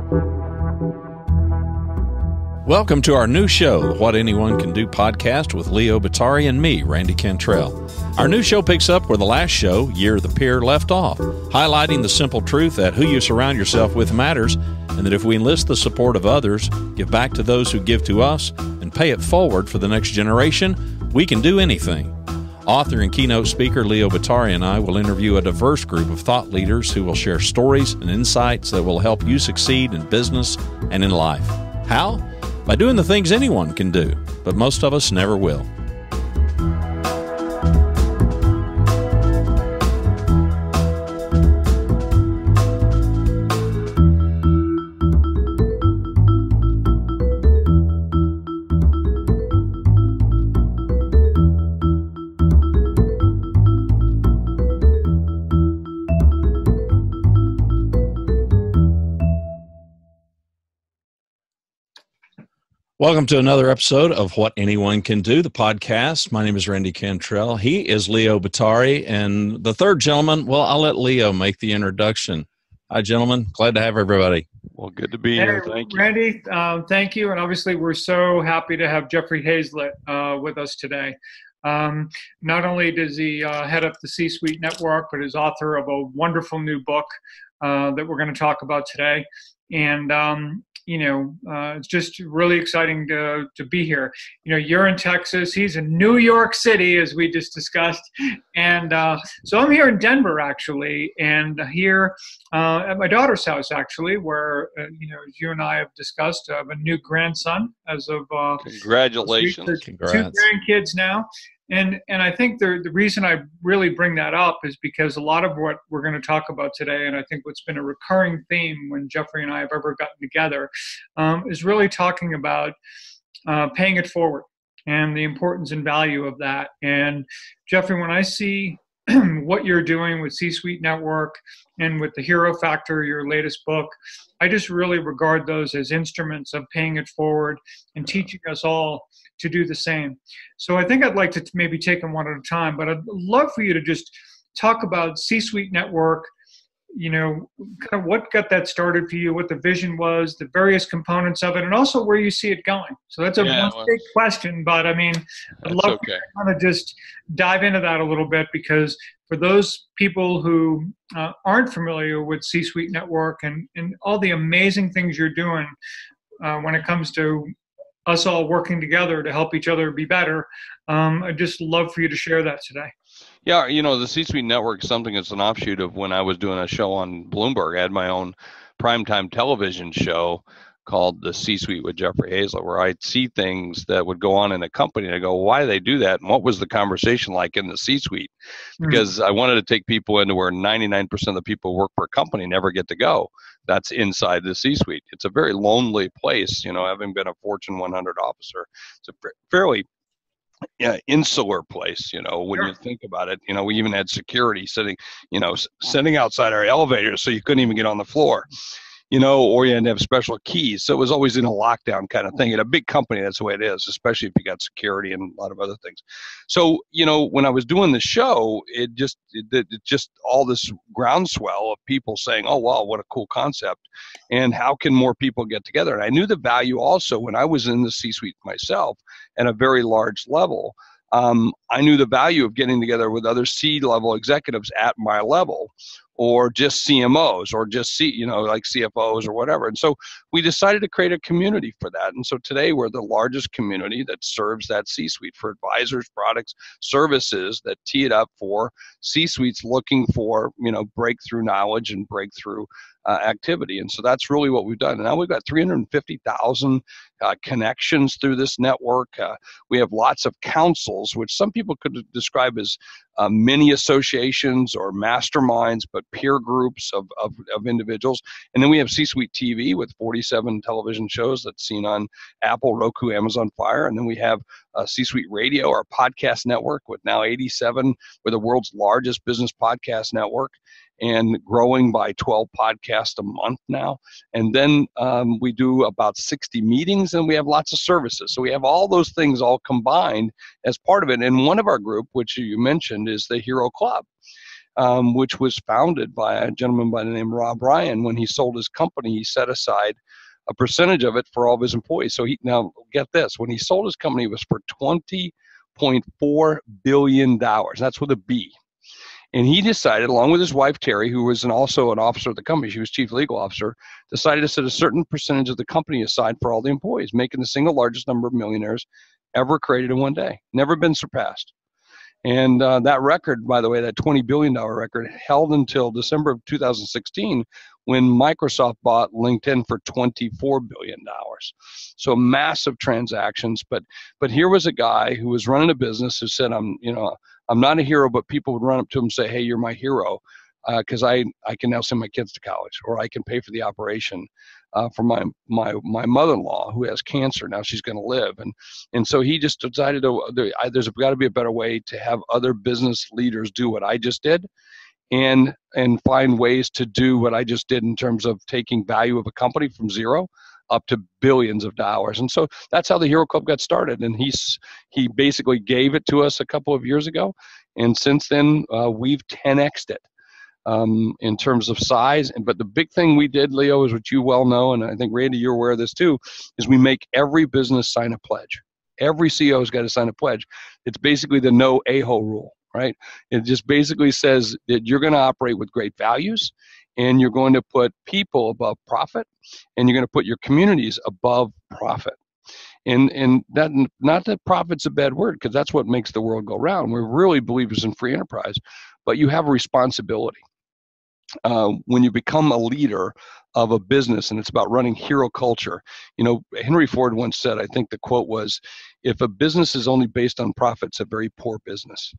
Welcome to our new show, the What Anyone Can Do podcast with Leo Batari and me, Randy Cantrell. Our new show picks up where the last show, Year the Peer, left off, highlighting the simple truth that who you surround yourself with matters, and that if we enlist the support of others, give back to those who give to us, and pay it forward for the next generation, we can do anything. Author and keynote speaker Leo Batari and I will interview a diverse group of thought leaders who will share stories and insights that will help you succeed in business and in life. How? By doing the things anyone can do, but most of us never will. Welcome to another episode of What Anyone Can Do, the podcast. My name is Randy Cantrell. He is Leo Batari. And the third gentleman, well, I'll let Leo make the introduction. Hi, gentlemen. Glad to have everybody. Well, good to be here. Thank you. Randy, thank you. And obviously, we're so happy to have Jeffrey Hayzlett with us today. Not only does he head up the C-Suite Network, but is author of a wonderful new book that we're going to talk about today. And it's just really exciting to be here. You know, you're in Texas. He's in New York City, as we just discussed. And so I'm here in Denver, actually, and here at my daughter's house, actually, where, as you and I have discussed, I have a new grandson as of congratulations. Congrats. 2 grandkids now. And I think the reason I really bring that up is because a lot of what we're going to talk about today, and I think what's been a recurring theme when Jeffrey and I have ever gotten together, is really talking about paying it forward and the importance and value of that. And Jeffrey, when I see what you're doing with C-Suite Network and with the Hero Factor, your latest book, I just really regard those as instruments of paying it forward and teaching us all to do the same. So I think I'd like to maybe take them one at a time, but I'd love for you to just talk about C-Suite Network, kind of what got that started for you, what the vision was, the various components of it, and also where you see it going. So that's one big question, but I mean, I'd love to kind of just dive into that a little bit, because for those people who aren't familiar with C-Suite Network and all the amazing things you're doing when it comes to us all working together to help each other be better, I'd just love for you to share that today. Yeah, the C-Suite Network is something that's an offshoot of when I was doing a show on Bloomberg. I had my own primetime television show called The C-Suite with Jeffrey Hayzlett, where I'd see things that would go on in a company, and I go, why do they do that? And what was the conversation like in the C-Suite? Because I wanted to take people into where 99% of the people who work for a company never get to go. That's inside the C-Suite. It's a very lonely place, having been a Fortune 100 officer. It's a fairly insular place, when you think about it. We even had security sitting outside our elevators, so you couldn't even get on the floor. Or you had to have special keys. So it was always in a lockdown kind of thing. At a big company, that's the way it is, especially if you got security and a lot of other things. So, when I was doing the show, it just all this groundswell of people saying, oh, wow, what a cool concept. And how can more people get together? And I knew the value also when I was in the C-Suite myself at a very large level. I knew the value of getting together with other C-level executives at my level, or just CMOs, or just like CFOs or whatever. And so we decided to create a community for that. And so today we're the largest community that serves that C-Suite for advisors, products, services that tee it up for C-Suites looking for, breakthrough knowledge and breakthrough activity. And so that's really what we've done. And now we've got 350,000 connections through this network. We have lots of councils, which some people could describe as mini associations or masterminds, but peer groups of individuals. And then we have C-Suite TV with 47 television shows that's seen on Apple, Roku, Amazon Fire. And then we have C-Suite Radio, our podcast network, with now 87. We're the world's largest business podcast network, and growing by 12 podcasts a month now. And then we do about 60 meetings, and we have lots of services. So we have all those things all combined as part of it. And one of our group, which you mentioned, is the Hero Club. which was founded by a gentleman by the name of Rob Ryan. When he sold his company, he set aside a percentage of it for all of his employees. So now get this, when he sold his company, it was for $20.4 billion. That's with a B. And he decided, along with his wife, Terry, who was also an officer of the company, she was chief legal officer, decided to set a certain percentage of the company aside for all the employees, making the single largest number of millionaires ever created in one day. Never been surpassed. And that record, by the way, that $20 billion record, held until December of 2016, when Microsoft bought LinkedIn for $24 billion. So massive transactions. But here was a guy who was running a business who said, I'm not a hero, but people would run up to him and say, hey, you're my hero, because I can now send my kids to college, or I can pay for the operation for my mother-in-law who has cancer. Now she's going to live. And so he just decided there's got to be a better way to have other business leaders do what I just did, and find ways to do what I just did in terms of taking value of a company from zero up to billions of dollars. And so that's how the Hero Club got started. And he basically gave it to us a couple of years ago. And since then, we've 10x'd it in terms of size. But the big thing we did, Leo, is what you well know, and I think, Randy, you're aware of this too, is we make every business sign a pledge. Every CEO has got to sign a pledge. It's basically the no a-hole rule, right? It just basically says that you're going to operate with great values, and you're going to put people above profit, and you're going to put your communities above profit. And that, not that profit's a bad word, because that's what makes the world go round. We're really believers in free enterprise, but you have a responsibility. When you become a leader of a business, and it's about running hero culture. Henry Ford once said, I think the quote was, if a business is only based on profit, it's a very poor business.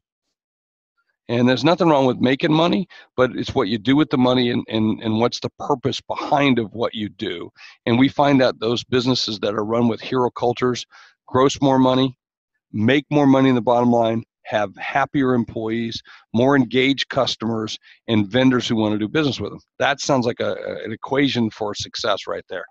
And there's nothing wrong with making money, but it's what you do with the money, and what's the purpose behind of what you do. And we find that those businesses that are run with hero cultures gross more money, make more money in the bottom line, have happier employees, more engaged customers, and vendors who want to do business with them. That sounds like an equation for success right there.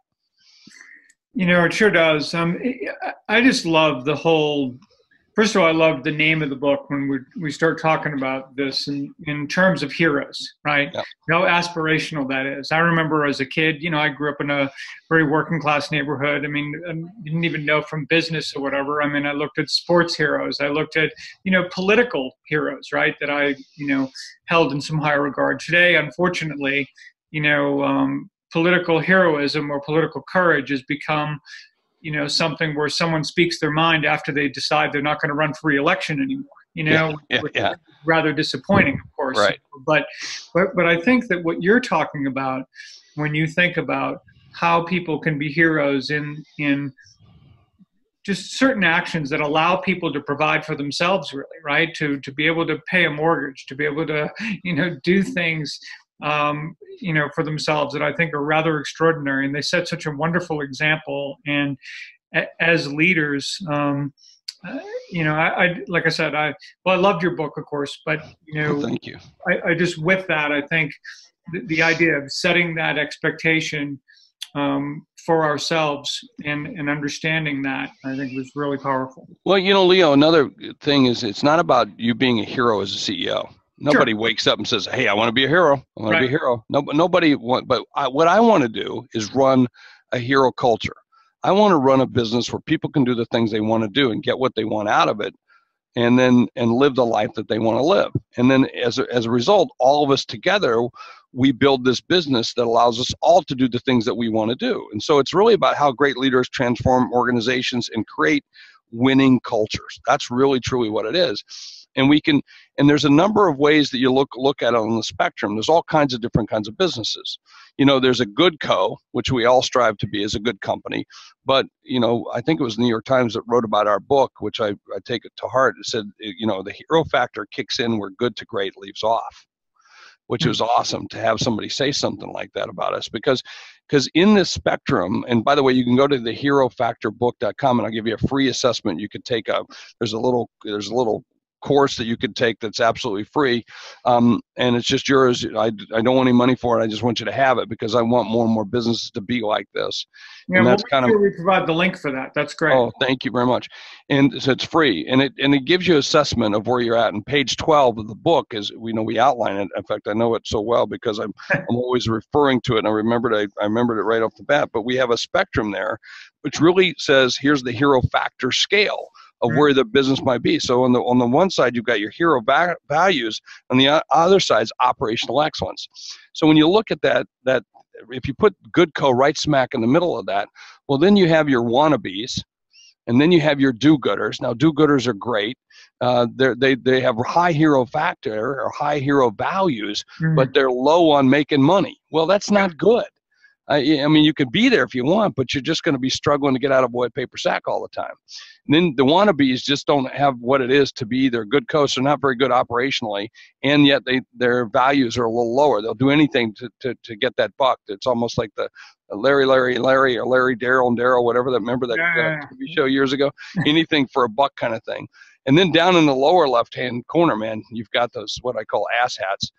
It sure does. I just love the whole. First of all, I love the name of the book when we start talking about this in terms of heroes, right? Yep. How aspirational that is. I remember as a kid, I grew up in a very working class neighborhood. I mean, I didn't even know from business or whatever. I mean, I looked at sports heroes. I looked at, political heroes, right? That I, held in some high regard. Today, unfortunately, political heroism or political courage has become something where someone speaks their mind after they decide they're not going to run for re-election anymore, which is rather disappointing, of course. Right. But I think that what you're talking about when you think about how people can be heroes in just certain actions that allow people to provide for themselves, really, right? To be able to pay a mortgage, to be able to, do things for themselves that I think are rather extraordinary, and they set such a wonderful example. And as leaders, I like I said, I loved your book, of course, but Thank you. I just, with that, I think the idea of setting that expectation for ourselves and understanding that, I think, was really powerful. Well, Leo, another thing is, it's not about you being a hero as a CEO. Nobody wakes up and says, hey, I want to be a hero. I want to be a hero. Nobody what I want to do is run a hero culture. I want to run a business where people can do the things they want to do and get what they want out of it, and live the life that they want to live. And then as a result, all of us together, we build this business that allows us all to do the things that we want to do. And so it's really about how great leaders transform organizations and create winning cultures. That's really, truly what it is. And there's a number of ways that you look at it on the spectrum. There's all kinds of different kinds of businesses. There's a good co, which we all strive to be as a good company. But, I think it was the New York Times that wrote about our book, which I take it to heart. It said, the hero factor kicks in where good to great leaves off, which was awesome to have somebody say something like that about us. Because in this spectrum, and by the way, you can go to the herofactorbook.com, and I'll give you a free assessment. You could take there's a little course that you could take that's absolutely free, and it's just yours. I don't want any money for it. I just want you to have it because I want more and more businesses to be like this. Yeah, and we'll that's make kind of sure we provide the link for that. That's great. Oh, thank you very much. And so it's free, and it gives you assessment of where you're at. And page 12 of the book is, we outline it. In fact, I know it so well because I'm always referring to it, and I remembered it right off the bat. But we have a spectrum there, which really says here's the hero factor scale of where the business might be. So on the one side, you've got your hero values, on the other side is operational excellence. So when you look at that if you put Goodco right smack in the middle of that, well, then you have your wannabes, and then you have your do-gooders. Now, do-gooders are great. They have high hero factor or high hero values, but they're low on making money. Well, that's not good. I mean, you could be there if you want, but you're just going to be struggling to get out of boy paper sack all the time. And then the wannabes just don't have what it is to be either good coasts. They're not very good operationally, and yet their values are a little lower. They'll do anything to get that buck. It's almost like the Larry, or Larry Daryl and Daryl, whatever. Remember that TV show years ago? Anything for a buck kind of thing. And then down in the lower left-hand corner, man, you've got those what I call ass hats.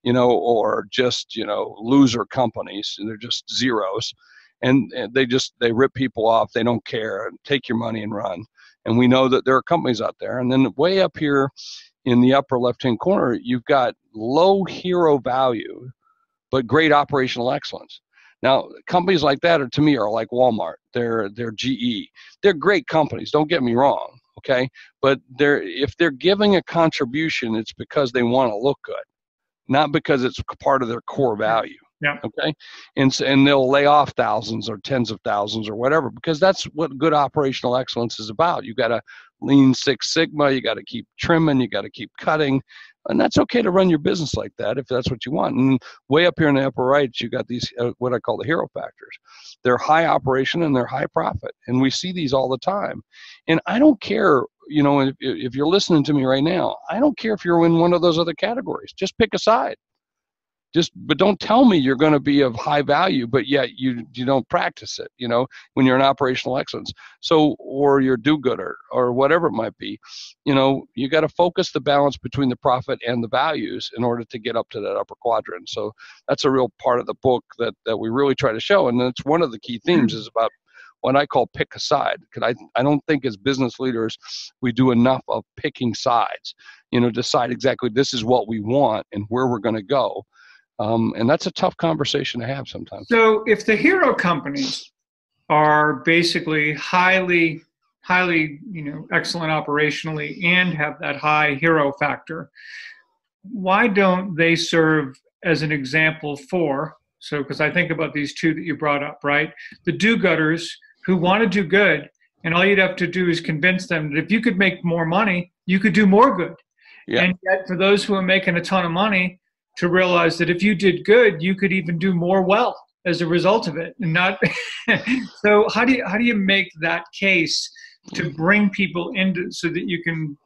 Or just, loser companies, and they're just zeros. And they rip people off. They don't care. Take your money and run. And we know that there are companies out there. And then way up here in the upper left-hand corner, you've got low hero value, but great operational excellence. Now, companies like that to me are like Walmart. They're GE. They're great companies. Don't get me wrong. Okay. But if they're giving a contribution, it's because they want to look good, not because it's part of their core value. Yeah. Okay. And they'll lay off thousands or tens of thousands or whatever, because that's what good operational excellence is about. You got to lean Six Sigma. You got to keep trimming. You got to keep cutting. And that's okay to run your business like that if that's what you want. And way up here in the upper right, you got these, what I call the hero factors. They're high operation and they're high profit. And we see these all the time. And I don't care, if you're listening to me right now, I don't care if you're in one of those other categories. Just pick a side. But don't tell me you're going to be of high value, but yet you don't practice it, when you're in operational excellence. So, or you're do-gooder or whatever it might be, you got to focus the balance between the profit and the values in order to get up to that upper quadrant. So that's a real part of the book that we really try to show. And that's one of the key themes is about what I call pick a side. Because I don't think as business leaders, we do enough of picking sides, decide exactly this is what we want and where we're going to go. And that's a tough conversation to have sometimes. So if the hero companies are basically highly, excellent operationally and have that high hero factor, why don't they serve as an example because I think about these two that you brought up, right? The do-gooders who want to do good, and all you'd have to do is convince them that if you could make more money, you could do more good. Yeah. And yet for those who are making a ton of money, to realize that if you did good, you could even do more well as a result of it. And not so how do you make that case to bring people into so that you can,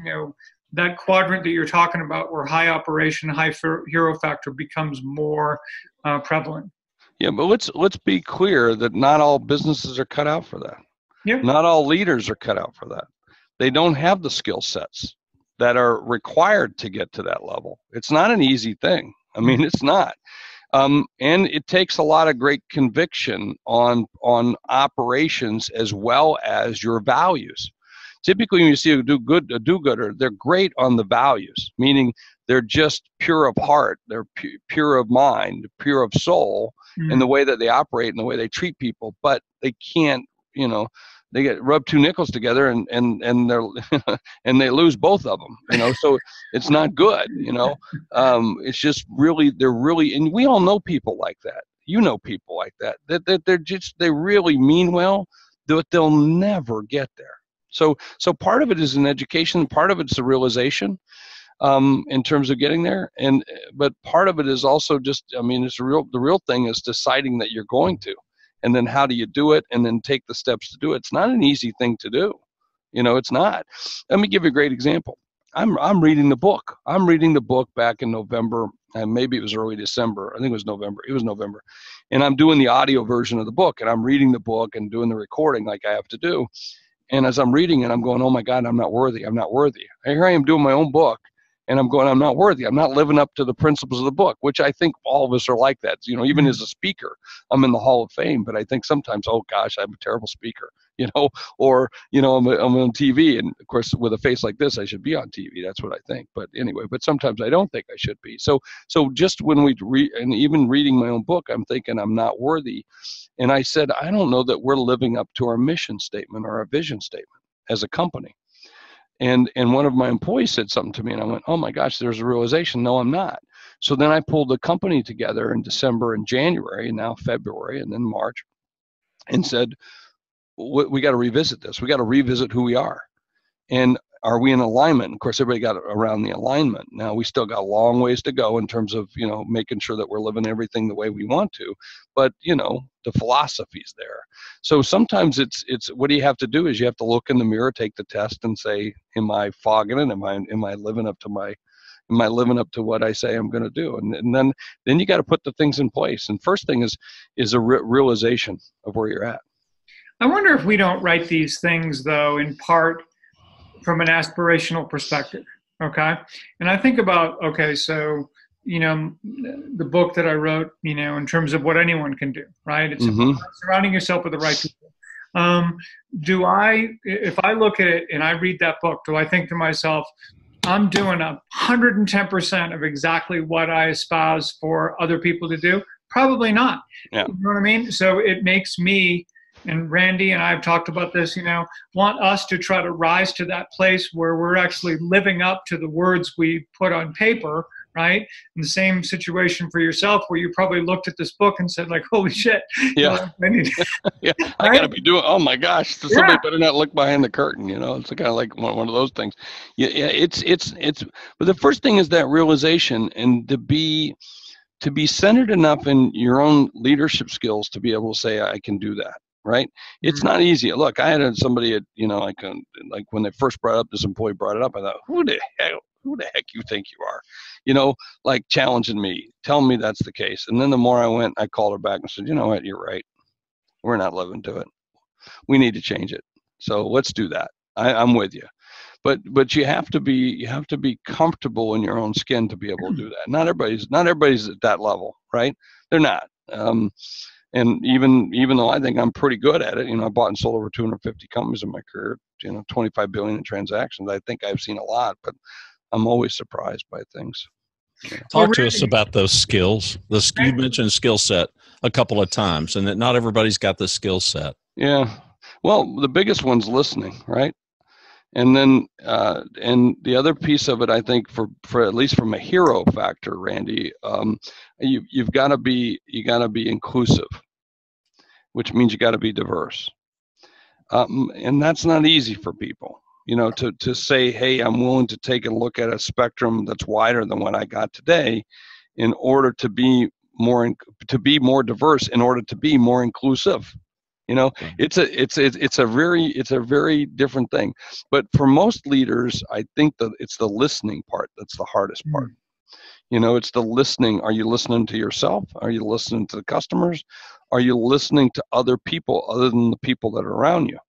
that quadrant that you're talking about where high operation, high hero factor becomes more prevalent? Yeah, but let's be clear that not all businesses are cut out for that. Yeah. Not all leaders are cut out for that. They don't have the skill sets that are required to get to that level. It's not an easy thing. I mean, it's not. And it takes a lot of great conviction on operations as well as your values. Typically, when you see a do-gooder, they're great on the values, meaning they're just pure of heart, they're pure of mind, pure of soul in the way that they operate and the way they treat people, but they can't, they get rub two nickels together and they're and they lose both of them, so it's not good, it's just really, and we all know people like that. People like that they really mean well, but they'll never get there. So part of it is an education, part of it's a realization in terms of getting there, but part of it is also just, it's the real thing is deciding that you're going to. And then how do you do it, and then take the steps to do it. It's not an easy thing to do. It's not. Let me give you a great example. I'm reading the book. I'm reading the book back in November, and maybe it was early December. I think it was November. It was November. And I'm doing the audio version of the book, and I'm reading the book and doing the recording like I have to do. And as I'm reading it, I'm going, oh my God, I'm not worthy. I'm not worthy. And here I am doing my own book, and I'm going, I'm not worthy. I'm not living up to the principles of the book, which I think all of us are like that. You know, even as a speaker, I'm in the Hall of Fame, but I think sometimes, oh gosh, I'm a terrible speaker, you know, or, you know, I'm on TV, and of course, with a face like this, I should be on TV. That's what I think. But anyway, but sometimes I don't think I should be. So just when we and even reading my own book, I'm thinking I'm not worthy. And I said, I don't know that we're living up to our mission statement or our vision statement as a company. And one of my employees said something to me, and I went, oh my gosh, there's a realization. No, I'm not. So then I pulled the company together in December and January, and now February, and then March, and said, we got to revisit this. We got to revisit who we are. And are we in alignment? Of course, everybody got around the alignment. Now, we still got a long ways to go in terms of, you know, making sure that we're living everything the way we want to. But, you know, the philosophy's there. So sometimes it's what do you have to do is you have to look in the mirror, take the test, and say, am I fogging it? Am I living up to what I say I'm going to do? And then you got to put the things in place. And first thing is a realization of where you're at. I wonder if we don't write these things, though, in part from an aspirational perspective, okay? And I think about, okay, so, you know, the book that I wrote, you know, in terms of what anyone can do, right? It's surrounding yourself with the right people. If I look at it and I read that book, do I think to myself, I'm doing 110% of exactly what I espouse for other people to do? Probably not. Yeah. You know what I mean? So it makes me, and Randy and I have talked about this, you know, want us to try to rise to that place where we're actually living up to the words we put on paper, right? In the same situation for yourself, where you probably looked at this book and said, like, holy shit. Yeah. Yeah. I got to be doing, oh my gosh, somebody better not look behind the curtain, you know? It's kind of like one of those things. Yeah, but the first thing is that realization, and to be centered enough in your own leadership skills to be able to say, I can do that. Right? It's not easy. Look, I had somebody at, you know, like when they first brought up, this employee brought it up, I thought, who the heck you think you are? You know, like challenging me, telling me that's the case. And then the more I went, I called her back and said, you know what, you're right. We're not living to it. We need to change it. So let's do that. I'm with you. But you have to be comfortable in your own skin to be able to do that. Not everybody's at that level, right? They're not. And even though I think I'm pretty good at it, you know, I bought and sold over 250 companies in my career, you know, 25 billion in transactions. I think I've seen a lot, but I'm always surprised by things. Talk to us about those skills. You mentioned skill set a couple of times, and that not everybody's got the skill set. Yeah. Well, the biggest one's listening, right? And then, and the other piece of it, I think, for at least from a hero factor, Randy, you got to be inclusive, which means you got to be diverse, and that's not easy for people. You know, to say, hey, I'm willing to take a look at a spectrum that's wider than what I got today, in order to be more diverse, in order to be more inclusive. You know, it's a very different thing. But for most leaders, I think that it's the listening part that's the hardest part. You know, it's the listening. Are you listening to yourself? Are you listening to the customers? Are you listening to other people other than the people that are around you?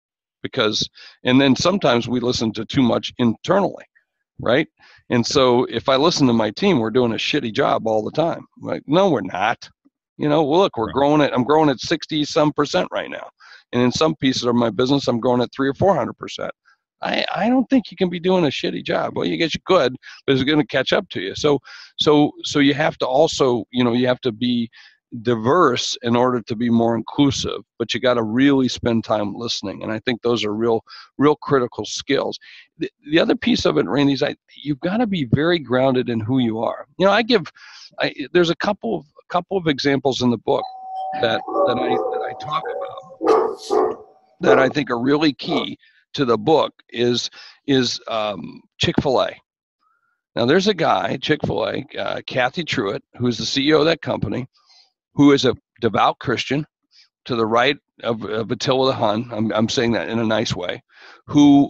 And then sometimes we listen to too much internally, right? And so if I listen to my team, we're doing a shitty job all the time. Like, no, we're not. You know, well, look, I'm growing at 60% right now. And in some pieces of my business, I'm growing at 300 or 400%. I don't think you can be doing a shitty job. Well, you guess you could, but it's going to catch up to you. So you have to also, you know, you have to be diverse in order to be more inclusive, but you got to really spend time listening. And I think those are real critical skills. The other piece of it, Randy, is you've got to be very grounded in who you are. You know, there's a couple of examples in the book that I talk about that I think are really key to the book is Chick-fil-A. Now, there's a guy, Chick-fil-A, Kathy Truitt, who's the CEO of that company, who is a devout Christian to the right of Attila the Hun. I'm saying that in a nice way, who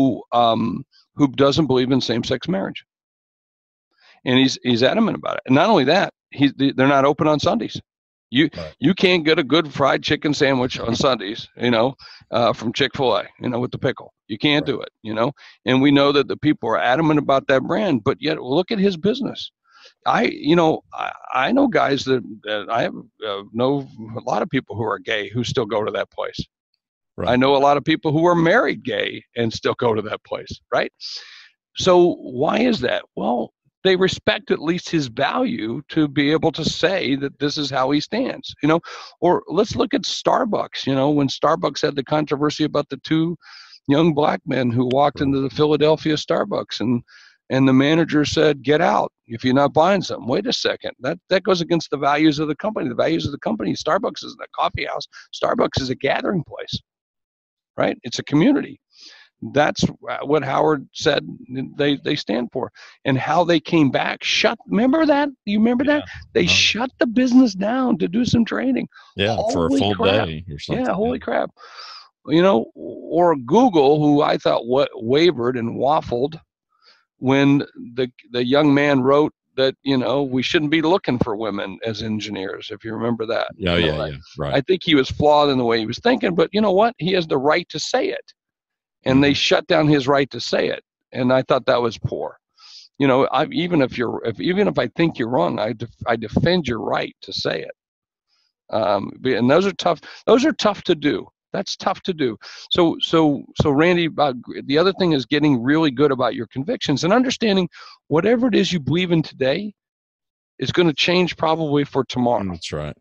doesn't believe in same-sex marriage, and he's adamant about it. And not only that, they're not open on Sundays. You can't get a good fried chicken sandwich on Sundays, from Chick-fil-A, with the pickle. You can't do it, and we know that the people are adamant about that brand, but yet look at his business. I know guys that I have know a lot of people who are gay who still go to that place. Right. I know a lot of people who are married gay and still go to that place, right? So why is that? Well, they respect at least his value to be able to say that this is how he stands, Or let's look at Starbucks, when Starbucks had the controversy about the two young black men who walked into the Philadelphia Starbucks and the manager said, "Get out if you're not buying something." Wait a second. That goes against the values of the company. The values of the company, Starbucks isn't a coffee house. Starbucks is a gathering place, right? It's a community. That's what Howard said they stand for. And how they came back, remember that? You remember that? They shut the business down to do some training. Yeah, for a full day or something. Yeah, holy crap. Or Google, who I thought wavered and waffled when the young man wrote that, we shouldn't be looking for women as engineers, if you remember that. Yeah, right. I think he was flawed in the way he was thinking, but you know what? He has the right to say it. And they shut down his right to say it. And I thought that was poor. Even if I think you're wrong, I defend your right to say it. And those are tough. Those are tough to do. That's tough to do. So Randy, the other thing is getting really good about your convictions and understanding whatever it is you believe in today is going to change probably for tomorrow. That's right.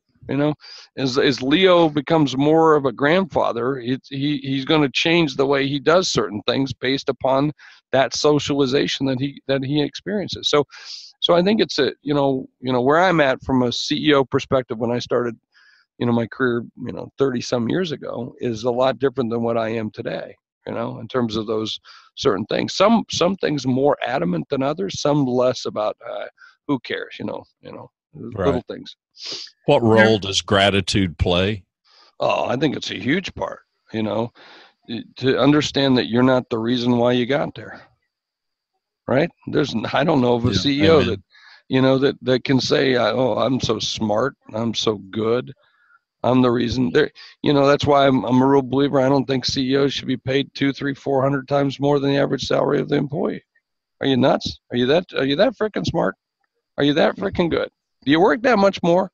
As Leo becomes more of a grandfather, he's going to change the way he does certain things based upon that socialization that he experiences. So I think it's where I'm at from a CEO perspective when I started my career 30 some years ago is a lot different than what I am today, in terms of those certain things. Some things more adamant than others, some less about who cares, little things. What role does gratitude play? Oh, I think it's a huge part, to understand that you're not the reason why you got there. Right? I don't know of a CEO that can say, "Oh, I'm so smart, I'm so good, I'm the reason." That's why I'm a real believer. I don't think CEOs should be paid 200, 300, 400 times more than the average salary of the employee. Are you nuts? Are you that freaking smart? Are you that freaking good? Do you work that much more?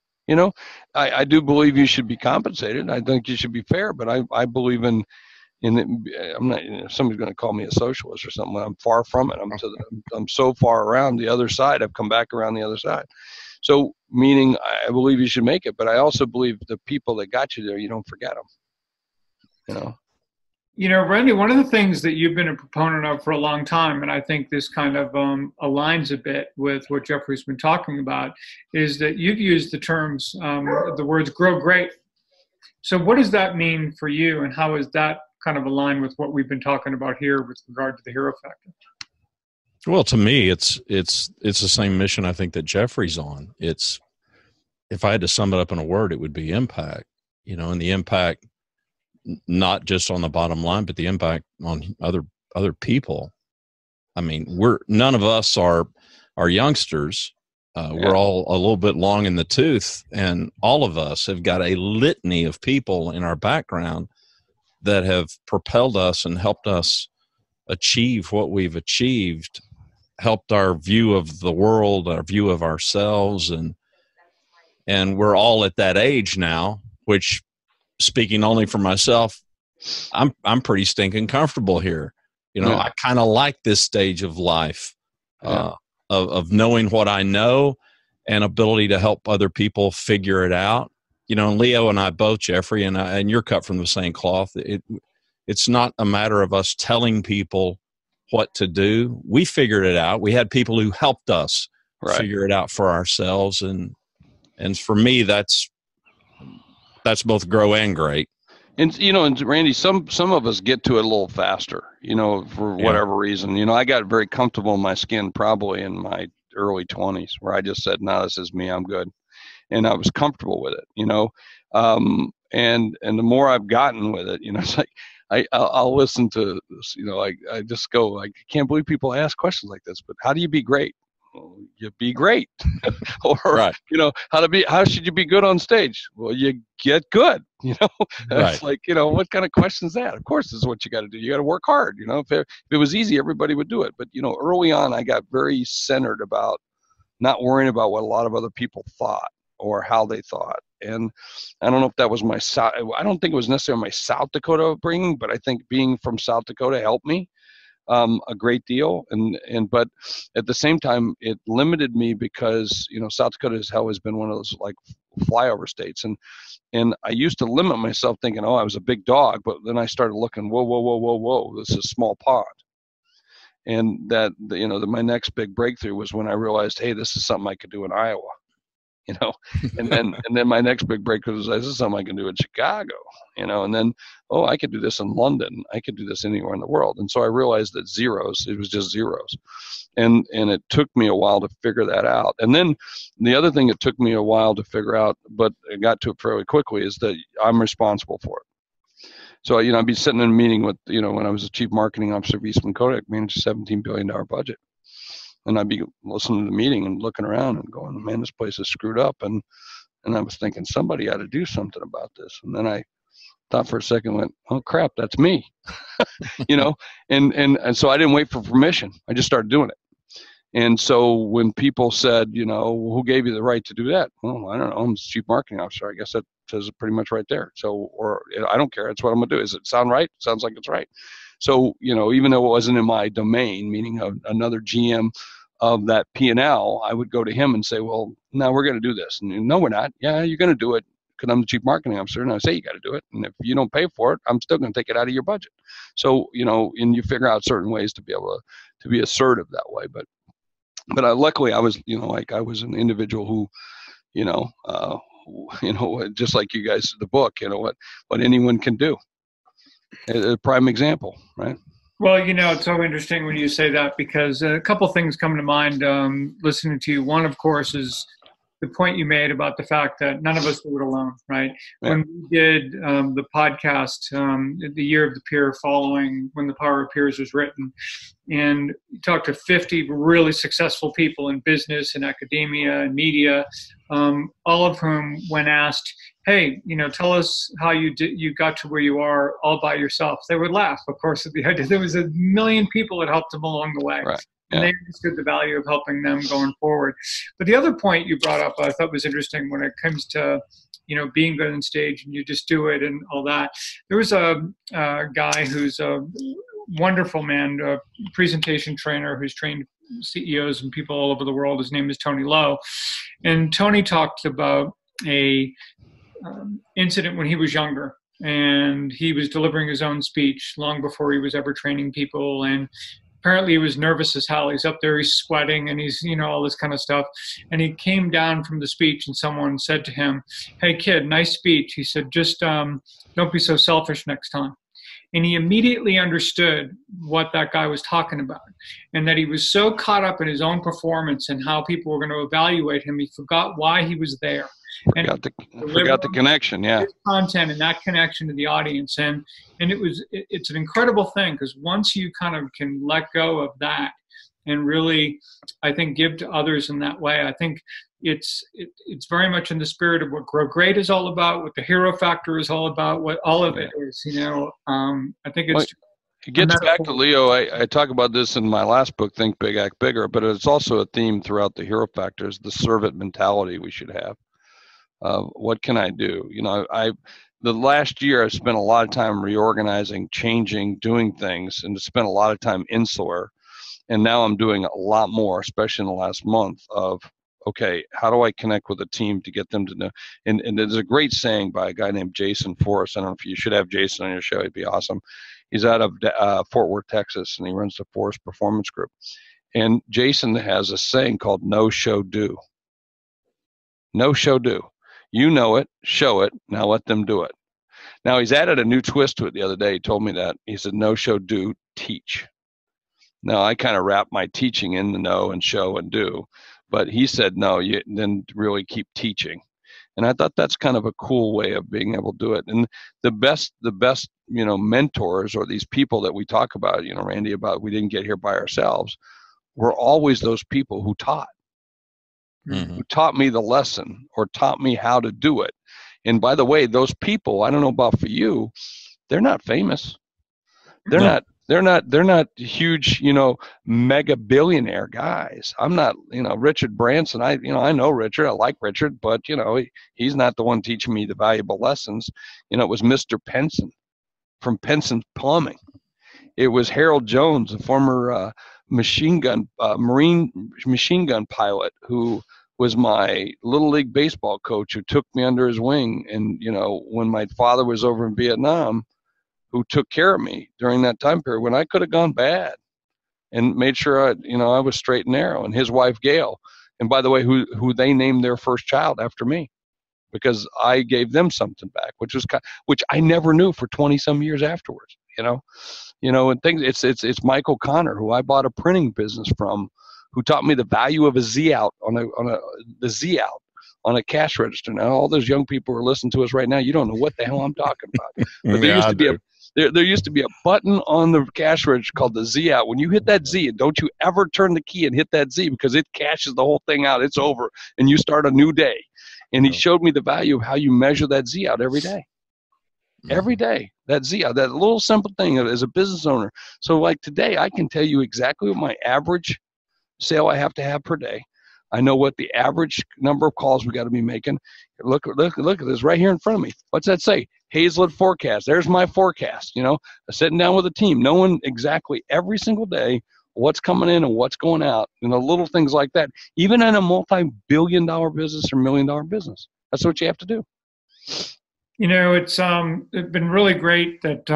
I do believe you should be compensated. I think you should be fair, but I believe in I'm not. Somebody's going to call me a socialist or something. I'm far from it. I'm so far around the other side. I've come back around the other side. So, meaning, I believe you should make it, but I also believe the people that got you there, you don't forget them. Randy, one of the things that you've been a proponent of for a long time, and I think this kind of aligns a bit with what Jeffrey's been talking about, is that you've used the terms, the words "grow great." So what does that mean for you, and how is that kind of aligned with what we've been talking about here with regard to the hero factor? Well, to me, it's the same mission I think that Jeffrey's on. It's, if I had to sum it up in a word, it would be impact. And the impact, not just on the bottom line, but the impact on other people. I mean, none of us are youngsters. We're all a little bit long in the tooth, and all of us have got a litany of people in our background that have propelled us and helped us achieve what we've achieved, helped our view of the world, our view of ourselves, and we're all at that age now, which, speaking only for myself, I'm pretty stinking comfortable here. I kind of like this stage of life, of knowing what I know and ability to help other people figure it out. Leo and I both, Jeffrey, and you're cut from the same cloth. It's not a matter of us telling people what to do. We figured it out. We had people who helped us figure it out for ourselves. And for me, that's both grow and great. And, and Randy, some of us get to it a little faster, for whatever reason. I got very comfortable in my skin probably in my early 20s, where I just said, "No, this is me. I'm good." And I was comfortable with it, and the more I've gotten with it, it's like, I'll listen to this, I just go, I can't believe people ask questions like this, but how do you be great? Well, you be great. Or, right. how should you be good on stage? Well, you get good, Right. It's like, what kind of question is that? Of course, this is what you got to do. You got to work hard. If it was easy, everybody would do it. But, early on, I got very centered about not worrying about what a lot of other people thought or how they thought. And I don't know if that was I don't think it was necessarily my South Dakota upbringing, but I think being from South Dakota helped me a great deal. But at the same time, it limited me because, South Dakota has always been one of those like flyover states. And I used to limit myself thinking, I was a big dog, but then I started looking, whoa, this is a small pond. And that, my next big breakthrough was when I realized, hey, this is something I could do in Iowa. And then my next big breakthrough was, this is something I can do in Chicago, and then, I could do this in London. I could do this anywhere in the world. And so I realized that it was just zeros. And it took me a while to figure that out. And then the other thing it took me a while to figure out, but I got to it fairly quickly, is that I'm responsible for it. So, I'd be sitting in a meeting with, when I was the chief marketing officer of Eastman Kodak, managed a $17 billion budget. And I'd be listening to the meeting and looking around and going, man, this place is screwed up. And I was thinking, somebody ought to do something about this. And then I thought for a second, went, oh, crap, that's me. And so I didn't wait for permission. I just started doing it. And so when people said, who gave you the right to do that? Well, I don't know. I'm the chief marketing officer. I guess that says it pretty much right there. So, or I don't care. That's what I'm going to do. Does it sound right? Sounds like it's right. So, even though it wasn't in my domain, meaning another GM of that P&L, I would go to him and say, well, no, we're going to do this. And no, we're not. Yeah, you're going to do it because I'm the chief marketing officer, and I say you got to do it. And if you don't pay for it, I'm still going to take it out of your budget. So, and you figure out certain ways to be able to be assertive that way. But luckily I was, I was an individual who, just like you guys, the book, what anyone can do. A prime example, right? Well, it's so interesting when you say that, because a couple things come to mind listening to you. One, of course, is the point you made about the fact that none of us do it alone, right? Yeah. When we did the podcast, the Year of the Peer following when The Power of Peers was written, and you talked to 50 really successful people in business and academia and media, all of whom, when asked, hey, tell us how you got to where you are all by yourself, they would laugh, of course, at the idea. There was a million people that helped them along the way. Right. And they understood the value of helping them going forward. But the other point you brought up I thought was interesting when it comes to, being good on stage and you just do it and all that. There was a guy who's a wonderful man, a presentation trainer who's trained CEOs and people all over the world. His name is Tony Lowe. And Tony talked about a incident when he was younger. And he was delivering his own speech long before he was ever training people. And apparently he was nervous as hell. He's up there, he's sweating, and he's, all this kind of stuff. And he came down from the speech and someone said to him, hey kid, nice speech. He said, just don't be so selfish next time. And he immediately understood what that guy was talking about, and that he was so caught up in his own performance and how people were going to evaluate him, he forgot why he was there. Forgot the connection, yeah. Content and that connection to the audience, and it's an incredible thing, because once you kind of can let go of that and really, I think, give to others in that way, I think it's very much in the spirit of what Grow Great is all about, what the Hero Factor is all about, what all of it is. I think it's. It gets back to Leo. I talk about this in my last book, Think Big, Act Bigger, but it's also a theme throughout the Hero Factors, the servant mentality we should have. What can I do? The last year I've spent a lot of time reorganizing, changing, doing things, and spent a lot of time insular. And now I'm doing a lot more, especially in the last month, of, okay, how do I connect with a team to get them to know? And there's a great saying by a guy named Jason Forrest. I don't know if you should have Jason on your show. He'd be awesome. He's out of Fort Worth, Texas, and he runs the Forrest Performance Group. And Jason has a saying called no, show, do. No, show, do. You know it, show it, now let them do it. Now, he's added a new twist to it the other day. He told me that. He said, no, show, do, teach. Now, I kind of wrap my teaching in the know and show and do. But he said, no, you then really keep teaching. And I thought that's kind of a cool way of being able to do it. And the best, mentors, or these people that we talk about, Randy, about we didn't get here by ourselves, were always those people who taught. Who taught me the lesson or taught me how to do it. And by the way, those people, I don't know about for you, they're not famous. They're not huge, mega billionaire guys. I'm not, Richard Branson. I know Richard. I like Richard, but he's not the one teaching me the valuable lessons. It was Mr. Penson from Penson's Plumbing. It was Harold Jones, a former Marine machine gun pilot who was my little league baseball coach, who took me under his wing. And, when my father was over in Vietnam, who took care of me during that time period when I could have gone bad, and made sure I was straight and narrow. And his wife, Gail, and by the way, who they named their first child after me, because I gave them something back, which I never knew for 20 some years afterwards, and things. It's Michael Connor, who I bought a printing business from, who taught me the value of a Z out the Z out on a cash register. Now, all those young people who are listening to us right now, you don't know what the hell I'm talking about. But there used to be a button on the cash register called the Z out. When you hit that Z, and don't you ever turn the key and hit that Z, because it cashes the whole thing out. It's over, and you start a new day. And he showed me the value of how you measure that Z out every day. Every day, that Z out, that little simple thing as a business owner. So like today, I can tell you exactly what my average sale I have to have per day. I know what the average number of calls we got to be making. Look at this right here in front of me. What's that say? Hazlet forecast. There's my forecast. Sitting down with a team, knowing exactly every single day what's coming in and what's going out. Little things like that. Even in a multi-billion-dollar business or million-dollar business, that's what you have to do. It's been really great that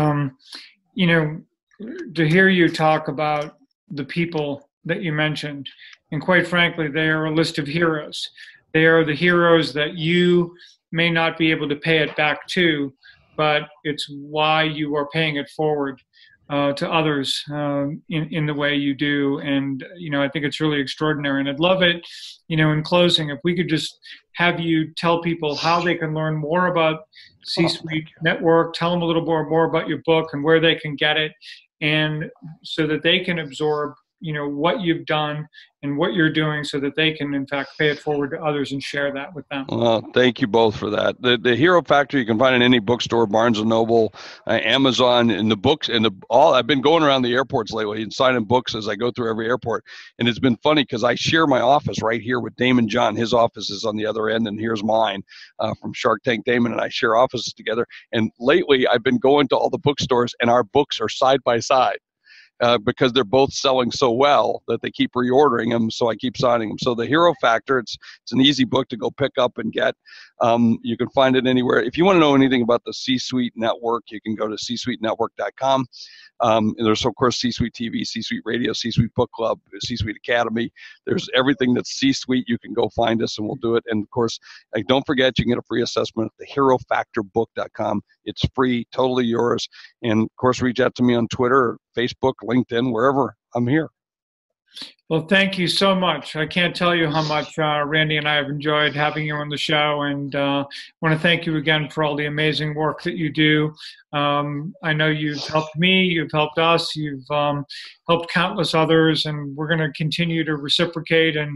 to hear you talk about the people that you mentioned. And quite frankly, they are a list of heroes. They are the heroes that you may not be able to pay it back to, but it's why you are paying it forward to others in the way you do. And, I think it's really extraordinary. And I'd love it, in closing, if we could just have you tell people how they can learn more about C-Suite Network, tell them a little more about your book and where they can get it, and so that they can absorb what you've done and what you're doing, so that they can, in fact, pay it forward to others and share that with them. Well, thank you both for that. The Hero Factor, you can find in any bookstore, Barnes & Noble, Amazon, and the books, and I've been going around the airports lately and signing books as I go through every airport. And it's been funny because I share my office right here with Damon John. His office is on the other end, and here's mine from Shark Tank Damon, and I share offices together. And lately, I've been going to all the bookstores, and our books are side by side. Because they're both selling so well that they keep reordering them, so I keep signing them. So the Hero Factor, it's an easy book to go pick up and get. You can find it anywhere. If you want to know anything about the C-Suite Network, you can go to csuitenetwork.com. There's, of course, C-Suite TV, C-Suite Radio, C-Suite Book Club, C-Suite Academy. There's everything that's C-Suite. You can go find us, and we'll do it. And, of course, don't forget, you can get a free assessment at theherofactorbook.com. It's free, totally yours. And, of course, reach out to me on Twitter, Facebook, LinkedIn, wherever. I'm here. Well, thank you so much. I can't tell you how much Randy and I have enjoyed having you on the show, and want to thank you again for all the amazing work that you do. I know you've helped me, you've helped us, you've helped countless others, and we're going to continue to reciprocate and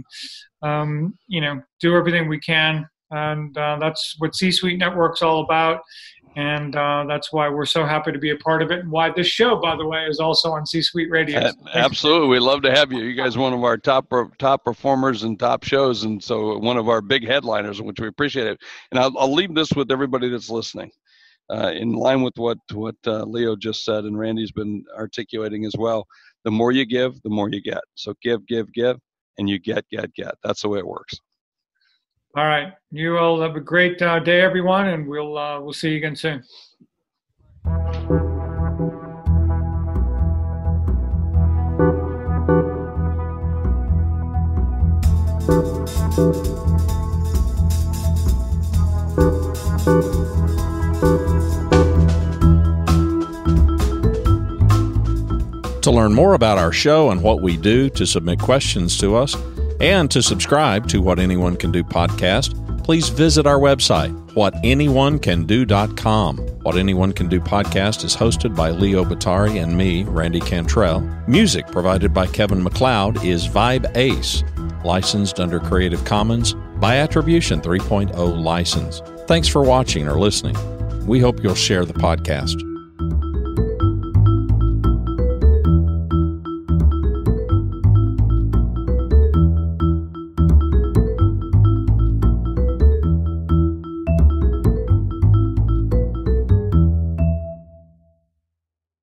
do everything we can. And that's what C-Suite Network's all about. And that's why we're so happy to be a part of it, and why this show, by the way, is also on C-Suite Radio. Absolutely. We'd love to have you. You guys are one of our top performers and top shows, and so one of our big headliners, which we appreciate it. And I'll leave this with everybody that's listening, in line with what Leo just said and Randy's been articulating as well. The more you give, the more you get. So give, and you get. That's the way it works. All right. You all have a great day, everyone, and we'll see you again soon. To learn more about our show and what we do, to submit questions to us, and to subscribe to What Anyone Can Do podcast, please visit our website, whatanyonecando.com. What Anyone Can Do podcast is hosted by Leo Batari and me, Randy Cantrell. Music provided by Kevin MacLeod is Vibe Ace, licensed under Creative Commons by Attribution 3.0 license. Thanks for watching or listening. We hope you'll share the podcast.